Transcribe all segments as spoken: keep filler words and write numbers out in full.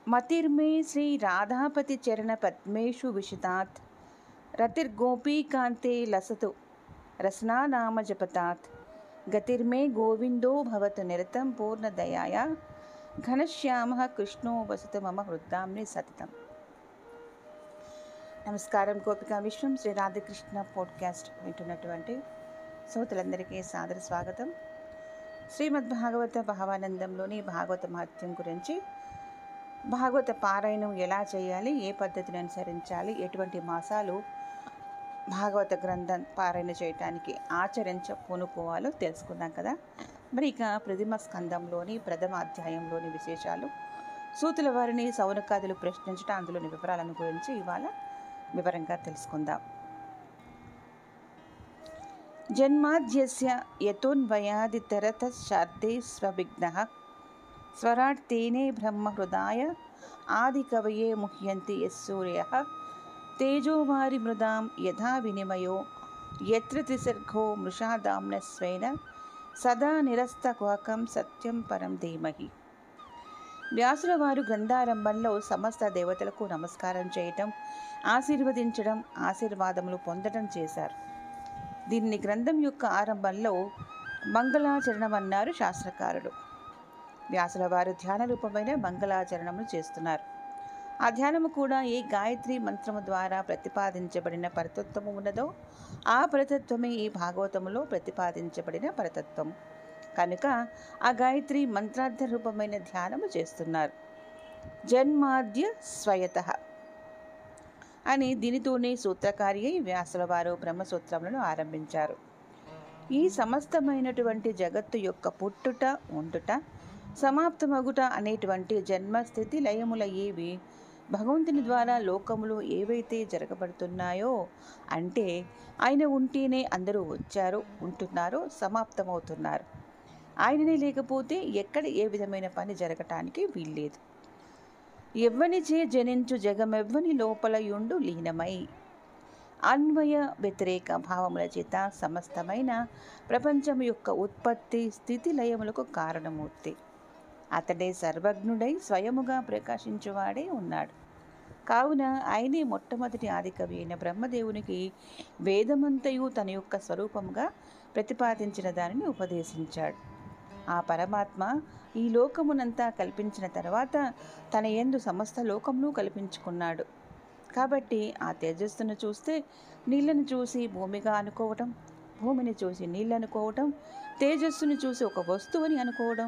మతిర్మే శ్రీ రాధాపతి చరణ పద్మేషు విశతాత్ రతిర్గోపీకాంతే లసతు రసనానామ జపతాత్ గతిర్మే గోవిందో భవతు నిరతం పూర్ణదయాయ ఘనశ్యామ కృష్ణో వసతు మమ హృద్దాంని సతతం. నమస్కారం. గోపికా విశ్వం శ్రీ రాధాకృష్ణ పాడ్కాస్ట్ వింటున్నటువంటి శ్రోతలందరికీ సాదర స్వాగతం. శ్రీమద్ భాగవత భావానందంలోని భాగవత మహత్యం గురించి, భాగవత పారాయణం ఎలా చేయాలి, ఏ పద్ధతిని అనుసరించాలి, ఎటువంటి మాసాలు భాగవత గ్రంథం పారాయణ చేయటానికి ఆచరించ పూనుకోవాలో తెలుసుకున్నాం కదా. మరి ఇక ప్రథమ స్కందంలోని ప్రథమ అధ్యాయంలోని విశేషాలు, సూతుల వారిని సౌనకాదులు ప్రశ్నించడం, అందులోని వివరాలను గురించి ఇవాళ వివరంగా తెలుసుకుందాం. జన్మాద్యస్య యతోన్వయాదితరతశ్చార్దే స్వవిఘ్నః స్వరాట్ తేనే బ్రహ్మ హృదాయ ఆది కవయే ముహ్యంతి యస్సూర్యః తేజోవారి మృదాం యథా వినిమయో యత్ర త్రిసర్గో మృషాదామ్న స్వేన సదా నిరస్తక్వాకం సత్యం పరం ధీమహి. వ్యాసుల వారు గ్రంథారంభంలో సమస్త దేవతలకు నమస్కారం చేయటం, ఆశీర్వదించడం, ఆశీర్వాదములు పొందడం చేశారు. దీన్ని గ్రంథం యొక్క ఆరంభంలో మంగళాచరణం అన్నారు శాస్త్రకారులు. వ్యాసుల వారు ధ్యాన రూపమైన మంగళాచరణములు చేస్తున్నారు. ఆ ధ్యానము కూడా ఏ గాయత్రి మంత్రము ద్వారా ప్రతిపాదించబడిన పరతత్వము ఉన్నదో ఆ పరతత్వమే ఈ భాగవతములో ప్రతిపాదించబడిన పరతత్వము కనుక ఆ గాయత్రి మంత్రార్థ రూపమైన ధ్యానము చేస్తున్నారు. జన్మాద్య స్వయతః అని దీనితోనే సూత్రకారి అయి వ్యాసుల వారు బ్రహ్మసూత్రములను ఆరంభించారు. ఈ సమస్తమైనటువంటి జగత్తు యొక్క పుట్టుట, ఉండుట, సమాప్తమగుట అనేటువంటి జన్మస్థితి లయముల ఏవి భగవంతుని ద్వారా లోకములు ఏవైతే జరగబడుతున్నాయో, అంటే ఆయన ఉంటేనే అందరూ వచ్చారు, ఉంటున్నారో, సమాప్తమవుతున్నారు. ఆయననే లేకపోతే ఎక్కడ ఏ విధమైన పని జరగటానికి వీల్లేదు. ఎవ్వనిచే జనించు జగమెవ్వని లోపలయుండు లీనమై అన్వయ వ్యతిరేక భావముల చేత సమస్తమైన ప్రపంచం యొక్క ఉత్పత్తి, స్థితి, లయములకు కారణమూర్తి. అతడే సర్వజ్ఞుడై స్వయముగా ప్రకాశించువాడే ఉన్నాడు. కావున ఆయనే మొట్టమొదటి ఆదికవి అయిన బ్రహ్మదేవునికి వేదమంతయు తన యొక్క స్వరూపముగా ప్రతిపాదించిన దానిని ఉపదేశించాడు. ఆ పరమాత్మ ఈ లోకమునంతా కల్పించిన తర్వాత తన యందు సమస్త లోకమును కల్పించుకున్నాడు. కాబట్టి ఆ తేజస్సును చూస్తే నీళ్లను చూసి భూమిగా అనుకోవటం, భూమిని చూసి నీళ్ళు అనుకోవటం, తేజస్సును చూసి ఒక వస్తువుని అనుకోవడం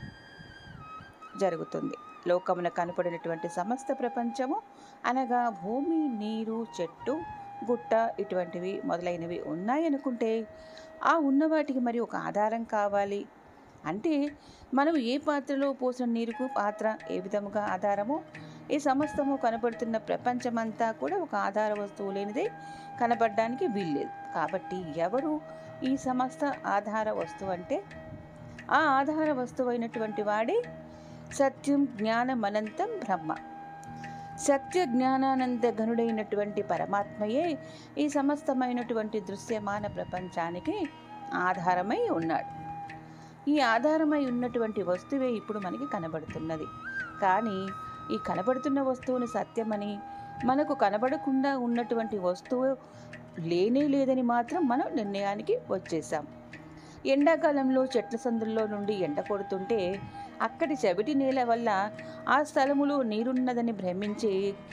జరుగుతుంది. లోకమున కనపడినటువంటి సమస్త ప్రపంచము అనగా భూమి, నీరు, చెట్టు, గుట్ట ఇటువంటివి మొదలైనవి ఉన్నాయనుకుంటే ఆ ఉన్నవాటికి మరి ఒక ఆధారం కావాలి. అంటే మనం ఏ పాత్రలో పోసిన నీరుకు పాత్ర ఏ విధముగా ఆధారమో, ఈ సమస్తము కనబడుతున్న ప్రపంచమంతా కూడా ఒక ఆధార వస్తువు లేనిదే కనబడడానికి వీల్లేదు. కాబట్టి ఎవరు ఈ సమస్త ఆధార వస్తువు అంటే ఆ ఆధార వస్తువు అయినటువంటి వాడే సత్యం, జ్ఞానం, అనంతం బ్రహ్మ. సత్య జ్ఞానానంద ఘనుడైనటువంటి పరమాత్మయే ఈ సమస్తమైనటువంటి దృశ్యమాన ప్రపంచానికి ఆధారమై ఉన్నాడు. ఈ ఆధారమై ఉన్నటువంటి వస్తువే ఇప్పుడు మనకి కనబడుతున్నది. కానీ ఈ కనబడుతున్న వస్తువును సత్యమని, మనకు కనబడకుండా ఉన్నటువంటి వస్తువు లేనే లేదని మాత్రం మనం నిర్ణయానికి వచ్చేసాం. ఎండాకాలంలో చెట్ల సందుల్లో నుండి ఎండ కొడుతుంటే అక్కడి చవిటి నేల వల్ల ఆ స్థలములో నీరున్నదని భ్రమించి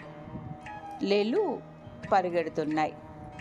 లేళ్ళు పరిగెడుతున్నాయి.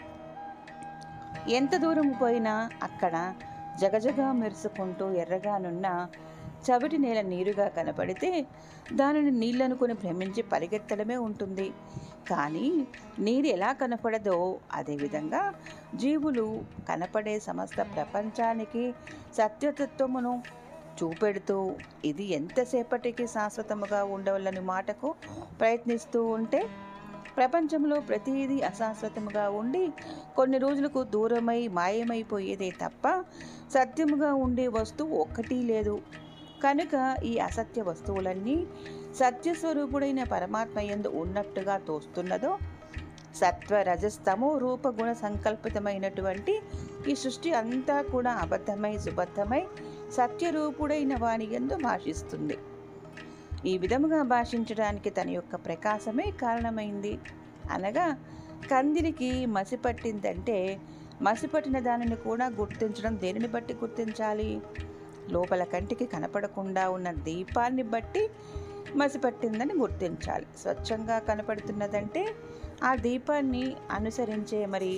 ఎంత దూరం పోయినా అక్కడ జగజగా మెరుసుకుంటూ ఎర్రగానున్న చవిటి నేల నీరుగా కనపడితే దానిని నీళ్ళనుకుని భ్రమించి పరిగెత్తడమే ఉంటుంది. కానీ నీరు ఎలా కనపడదో అదేవిధంగా జీవులు కనపడే సమస్త ప్రపంచానికి సత్యతత్వమును చూపెడుతూ ఇది ఎంతసేపటికి శాశ్వతముగా ఉండవలని మాటకు ప్రయత్నిస్తూ ఉంటే ప్రపంచంలో ప్రతిదీ అశాశ్వతముగా ఉండి కొన్ని రోజులకు దూరమై మాయమైపోయేదే తప్ప సత్యముగా ఉండే వస్తువు ఒక్కటి లేదు. కనుక ఈ అసత్య వస్తువులన్నీ సత్యస్వరూపుడైన పరమాత్మ యందు ఉన్నట్టుగా తోస్తున్నదో, సత్వ రజస్తమో రూపగుణ సంకల్పితమైనటువంటి ఈ సృష్టి అంతా కూడా అబద్ధమై సుబద్ధమై సత్యరూపుడైన వాని యందు భాషిస్తుంది. ఈ విధముగా భాషించడానికి తన యొక్క ప్రకాశమే కారణమైంది. అనగా కందిరికి మసి పట్టిందంటే మసిపట్టిన దానిని కూడా గుర్తించడం దేనిని బట్టి గుర్తించాలి? లోపల కంటికి కనపడకుండా ఉన్న దీపాన్ని బట్టి మసిపట్టిందని గుర్తించాలి. స్వచ్ఛంగా కనపడుతున్నదంటే ఆ దీపాన్ని అనుసరించే మరి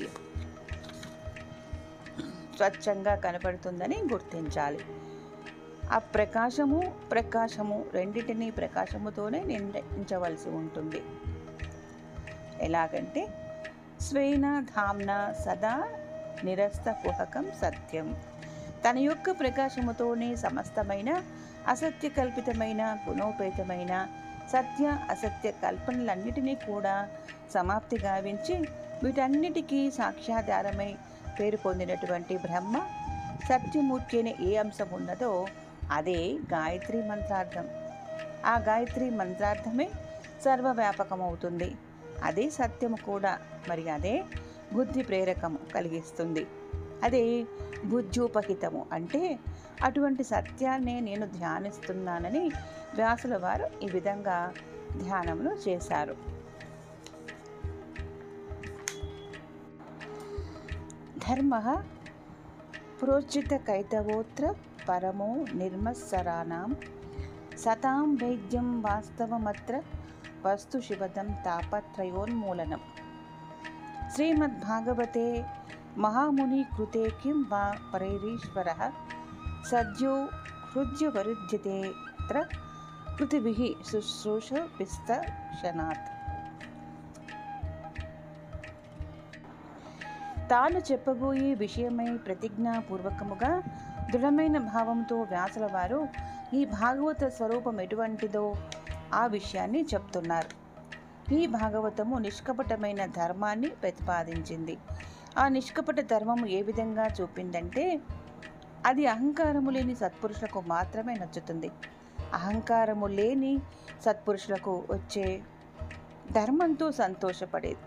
స్వచ్ఛంగా కనపడుతుందని గుర్తించాలి. ఆ ప్రకాశము ప్రకాశము రెండింటినీ ప్రకాశముతోనే నిర్ణయించవలసి ఉంటుంది. ఎలాగంటే స్వేన ధామ్న సదా నిరస్త కుహకం సత్యం. తన యొక్క ప్రకాశముతోనే సమస్తమైన అసత్య కల్పితమైన గుణోపేతమైన సత్య అసత్య కల్పనలన్నిటినీ కూడా సమాప్తి గావించి వీటన్నిటికీ సాక్ష్యాధారమై పేరు పొందినటువంటి బ్రహ్మ సత్యమూర్తి అనే ఏ అంశం ఉన్నదో అదే గాయత్రి మంత్రార్థం. ఆ గాయత్రి మంత్రార్థమే సర్వవ్యాపకమవుతుంది. అదే సత్యము కూడా. మరి అదే బుద్ధి ప్రేరకము కలిగిస్తుంది. అదే బుద్ధ్యూపహితము. అంటే అటువంటి సత్యాన్నే నేను ధ్యానిస్తున్నానని వ్యాసుల వారు ఈ విధంగా ధ్యానములు చేశారు. ధర్మ ప్రోచిత కైతవోత్ర పరమో నిర్మత్సరాణం సతాం వైద్యం వాస్తవమత్ర వస్తు శివదం తాపత్రయోన్మూలనం. శ్రీమద్భాగవతే మహాముని కృతే కిం వా పరైరీశ్వరః సద్యో హృద్యవరుధ్యతేత్ర కృతిభిః శుశ్రూషభిస్తక్షణాత్. తాను చెప్పబోయే విషయమై ప్రతిజ్ఞాపూర్వకముగా దృఢమైన భావంతో వ్యాసుల వారు ఈ భాగవత స్వరూపం ఎటువంటిదో ఆ విషయాన్ని చెప్తున్నారు. ఈ భాగవతము నిష్కపటమైన ధర్మాన్ని ప్రతిపాదించింది. ఆ నిష్కపట ధర్మము ఏ విధంగా చూపిందంటే అది అహంకారము లేని సత్పురుషులకు మాత్రమే నచ్చుతుంది. అహంకారము లేని సత్పురుషులకు వచ్చే ధర్మంతో సంతోషపడేది.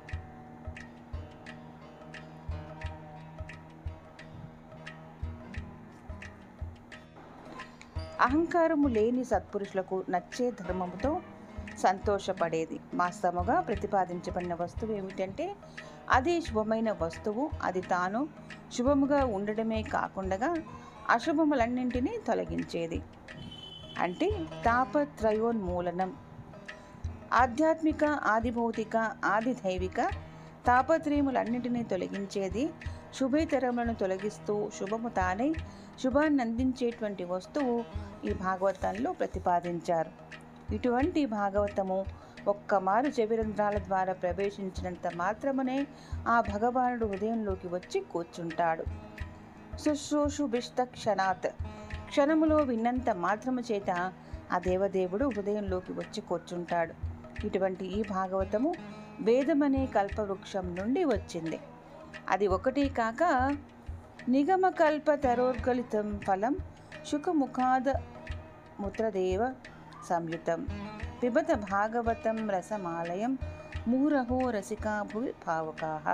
అహంకారము లేని సత్పురుషులకు నచ్చే ధర్మముతో సంతోషపడేది. వాస్తవముగా ప్రతిపాదించబడిన వస్తువు ఏమిటంటే అదే శుభమైన వస్తువు. అది తాను శుభముగా ఉండడమే కాకుండా అశుభములన్నింటినీ తొలగించేది. అంటే తాపత్రయోన్మూలనం. ఆధ్యాత్మిక ఆదిభౌతిక ఆది దైవిక తాపత్రయములన్నింటినీ తొలగించేది. శుభేతరములను తొలగిస్తూ శుభము తానై శుభాన్ని అందించేటువంటి వస్తువు ఈ భాగవతంలో ప్రతిపాదించారు. ఇటువంటి భాగవతము ఒక్కమారు చెవిరంధ్రాల ద్వారా ప్రవేశించినంత మాత్రమునే ఆ భగవానుడు హృదయంలోకి వచ్చి కూర్చుంటాడు. శుశ్రూషుభిష్ట క్షణాత్. క్షణములో విన్నంత మాత్రము చేత ఆ దేవదేవుడు హృదయంలోకి వచ్చి కూర్చుంటాడు. ఇటువంటి ఈ భాగవతము వేదమనే కల్పవృక్షం నుండి వచ్చింది. అది ఒకటి కాక నిగమ కల్ప తరోర్గలితం ఫలం శుకముఖాద ముత్రదేవ సంయుతం పిబత భాగవతం రసమాలయం ముహురహో రసికా భువి భావకాః.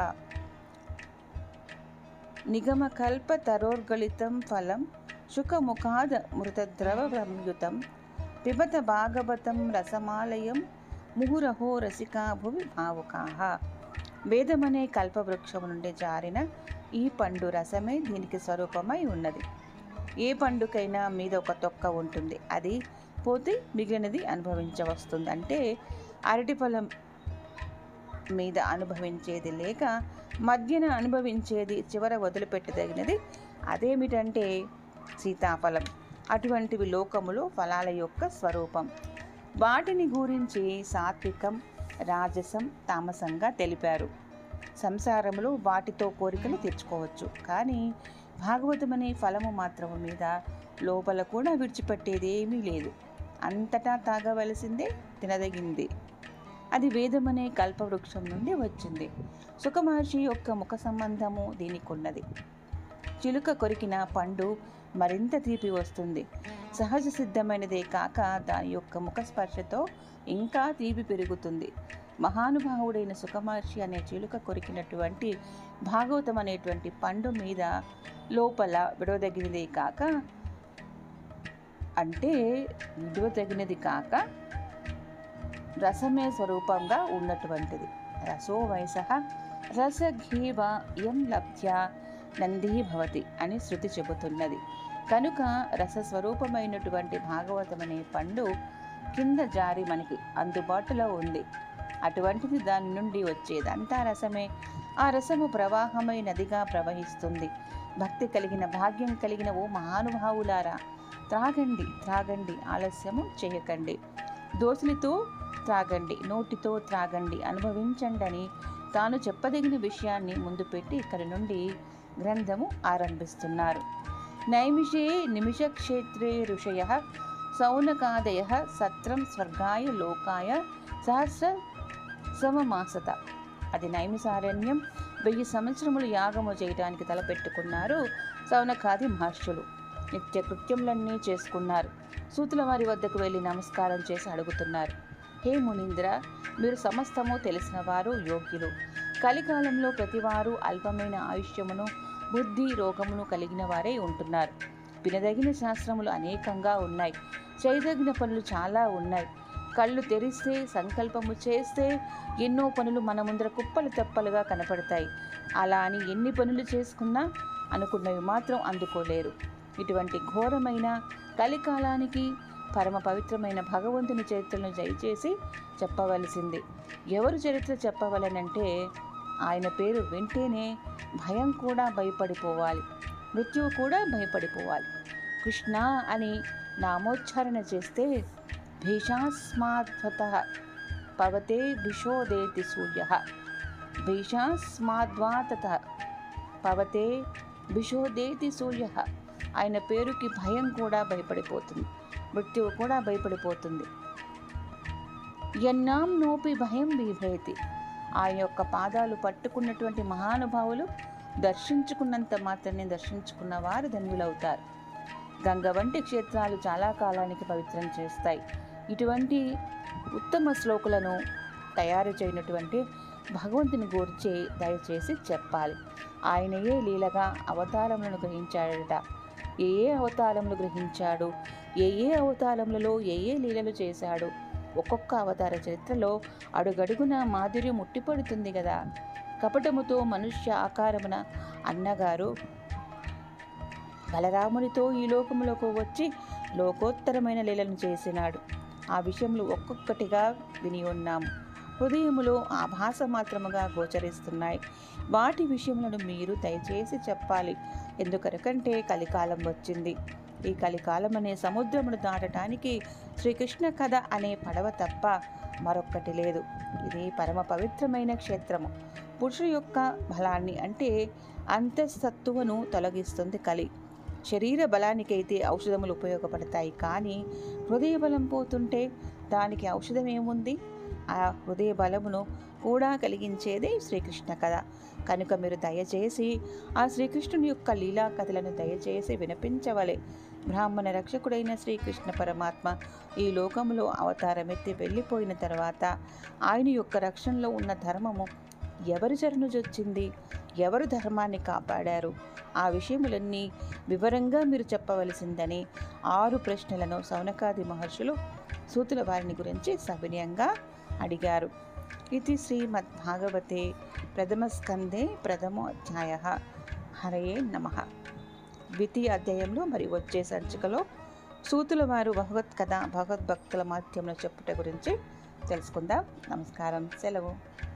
నిగమకల్ప తరోర్గలితం ఫలం శుకముఖాద మృతద్రవ సంయుతం పిబత భాగవతం రసమాలయం ముహురహో రసికా భువి భావుకాః. వేదమనే కల్పవృక్షము నుండి జారిన ఈ పండు రసమే దీనికి స్వరూపమై ఉన్నది. ఏ పండుకైనా మీద ఒక తొక్క ఉంటుంది. అది పోతే మిగిలినది అనుభవించవస్తుంది. అంటే అరటి ఫలం మీద అనుభవించేది లేక మధ్యన అనుభవించేది చివర వదిలిపెట్టదగినది అదేమిటంటే సీతాఫలం. అటువంటివి లోకములో ఫలాల యొక్క స్వరూపం. వాటిని గురించి సాత్వికం రాజసం తామసంగా తెలిపారు. సంసారములో వాటితో కోరికలు తెచ్చుకోవచ్చు. కానీ భాగవతం అనే ఫలము మాత్రము మీద లోపల కూడా విడిచిపెట్టేది ఏమీ లేదు. అంతటా తాగవలసిందే, తినదగింది. అది వేదమనే కల్పవృక్షం నుండి వచ్చింది. సుఖమహర్షి యొక్క ముఖ సంబంధము దీనికి ఉన్నది. చిలుక కొరికిన పండు మరింత తీపి వస్తుంది. సహజ సిద్ధమైనదే కాక దాని యొక్క ముఖ స్పర్శతో ఇంకా తీపి పెరుగుతుంది. మహానుభావుడైన సుఖమహర్షి అనే చిలుక కొరికినటువంటి భాగవతం అనేటువంటి పండు మీద లోపల విడవదగినదే కాక అంటే విడువదగినది కాక రసమే స్వరూపంగా ఉన్నటువంటిది. రసో వయసః రసఘీవ యం లబ్ధ్యా నందీ భవతి అని శృతి చెబుతున్నది. కనుక రసస్వరూపమైనటువంటి భాగవతం అనే పండు కింద జారి మనకి అందుబాటులో ఉంది. అటువంటిది దాని నుండి వచ్చేదంతా రసమే. ఆ రసము ప్రవాహమై నదిగా ప్రవహిస్తుంది. భక్తి కలిగిన భాగ్యం కలిగిన ఓ మహానుభావులారా, త్రాగండి త్రాగండి, ఆలస్యము చేయకండి. దోసిలితో త్రాగండి, నోటితో త్రాగండి, అనుభవించండి అని తాను చెప్పదగిన విషయాన్ని ముందు పెట్టి ఇక్కడి నుండి గ్రంథము ఆరంభిస్తున్నారు. నైమిషే నిమిషక్షేత్రే ఋషయః సౌనకాదయః సత్రం స్వర్గాయ లోకాయ సహస్ర సమమాసత. అది నైమిసారణ్యం. వెయ్యి సంవత్సరములు యాగము చేయడానికి తలపెట్టుకున్నారు సౌనకాది మహర్షులు. నిత్య కృత్యములన్నీ చేసుకున్నారు. సూతుల వారి వద్దకు వెళ్ళి నమస్కారం చేసి అడుగుతున్నారు, హే మునీంద్ర, మీరు సమస్తము తెలిసిన వారు, యోగ్యులు. కలికాలంలో ప్రతివారు అల్పమైన ఆయుష్యమును బుద్ధి రోగమును కలిగిన వారే ఉంటున్నారు. వినదగిన శాస్త్రములు అనేకంగా ఉన్నాయి. చేయదగిన పనులు చాలా ఉన్నాయి. కళ్ళు తెరిస్తే, సంకల్పము చేస్తే ఎన్నో పనులు మన ముందర కుప్పలు తెప్పలుగా కనపడతాయి. అలా అని ఎన్ని పనులు చేసుకున్నా అనుకున్నవి మాత్రం అందుకోలేరు. ఇటువంటి ఘోరమైన కలికాలానికి పరమ పవిత్రమైన భగవంతుని చరిత్రను దయచేసి చెప్పవలసింది. ఎవరు చరిత్ర చెప్పవలనంటే ఆయన పేరు వింటేనే భయం కూడా భయపడిపోవాలి, మృత్యువు కూడా భయపడిపోవాలి. కృష్ణ అని నామోచ్చారణ చేస్తే భీషాస్మాద్వతః పవతే విశోదేతి సూర్యః. భీషాస్మాద్వాతతః పవతే విశోదేతి సూర్యః. ఆయన పేరుకి భయం కూడా భయపడిపోతుంది, మృత్యువు కూడా భయపడిపోతుంది. యన్నాం నోపి భయం బిభేతి. ఆయన యొక్క పాదాలు పట్టుకున్నటువంటి మహానుభావులు దర్శించుకున్నంత మాత్రమే దర్శించుకున్న వారు ధన్యులవుతారు. గంగ వంటి క్షేత్రాలు చాలా కాలానికి పవిత్రం చేస్తాయి. ఇటువంటి ఉత్తమ శ్లోకులను తయారు చేయనటువంటి భగవంతుని గూర్చి దయచేసి చెప్పాలి. ఆయనయే లీలగా అవతారములను గ్రహించాడట. ఏ ఏ అవతారములు గ్రహించాడు, ఏ ఏ అవతారములలో ఏ ఏ లీలలు చేశాడు, ఒక్కొక్క అవతార చరిత్రలో అడుగడుగున మాధుర్యం ముట్టిపడుతుంది కదా. కపటముతో మనుష్య ఆకారమున అన్నగారు బలరామునితో ఈ లోకములకు వచ్చి లోకోత్తరమైన లీలను చేసినాడు. ఆ విషయములు ఒక్కొక్కటిగా విని ఉన్నాము. హృదయములో ఆభాస మాత్రముగా గోచరిస్తున్నాయి. వాటి విషయములను మీరు దయచేసి చెప్పాలి. ఎందుకనకంటే కలికాలం వచ్చింది. ఈ కలికాలం అనే సముద్రమును దాటడానికి శ్రీకృష్ణ కథ అనే పడవ తప్ప మరొక్కటి లేదు. ఇది పరమ పవిత్రమైన క్షేత్రము. పురుషుడు యొక్క బలాన్ని అంటే అంతఃసత్తువను తొలగిస్తుంది కలి. శరీర బలానికైతే ఔషధములు ఉపయోగపడతాయి, కానీ హృదయ బలం పోతుంటే దానికి ఔషధం ఏముంది? ఆ హృదయ బలమును కూడా కలిగించేదే శ్రీకృష్ణ కథ. కనుక మీరు దయచేసి ఆ శ్రీకృష్ణుని యొక్క లీలా కథలను దయచేసి వినిపించవలే. బ్రాహ్మణ రక్షకుడైన శ్రీకృష్ణ పరమాత్మ ఈ లోకంలో అవతారమెత్తి వెళ్ళిపోయిన తర్వాత ఆయన యొక్క రక్షణలో ఉన్న ధర్మము ఎవరి చరణుజొచ్చింది, ఎవరు ధర్మాన్ని కాపాడారు, ఆ విషయములన్నీ వివరంగా మీరు చెప్పవలసిందని ఆరు ప్రశ్నలను సౌనకాది మహర్షులు సూతుల వారిని గురించి సవినయంగా అడిగారు. ఇది శ్రీమద్భాగవతే ప్రథమస్కందే ప్రథమో అధ్యాయ. హరయే నమః. ద్వితీయ అధ్యాయంలో మరి వచ్చే సంచికలో సూతుల వారు భగవత్ కథ భగవద్భక్తుల మాధ్యమంలో చెప్పుట గురించి తెలుసుకుందాం. నమస్కారం, సెలవు.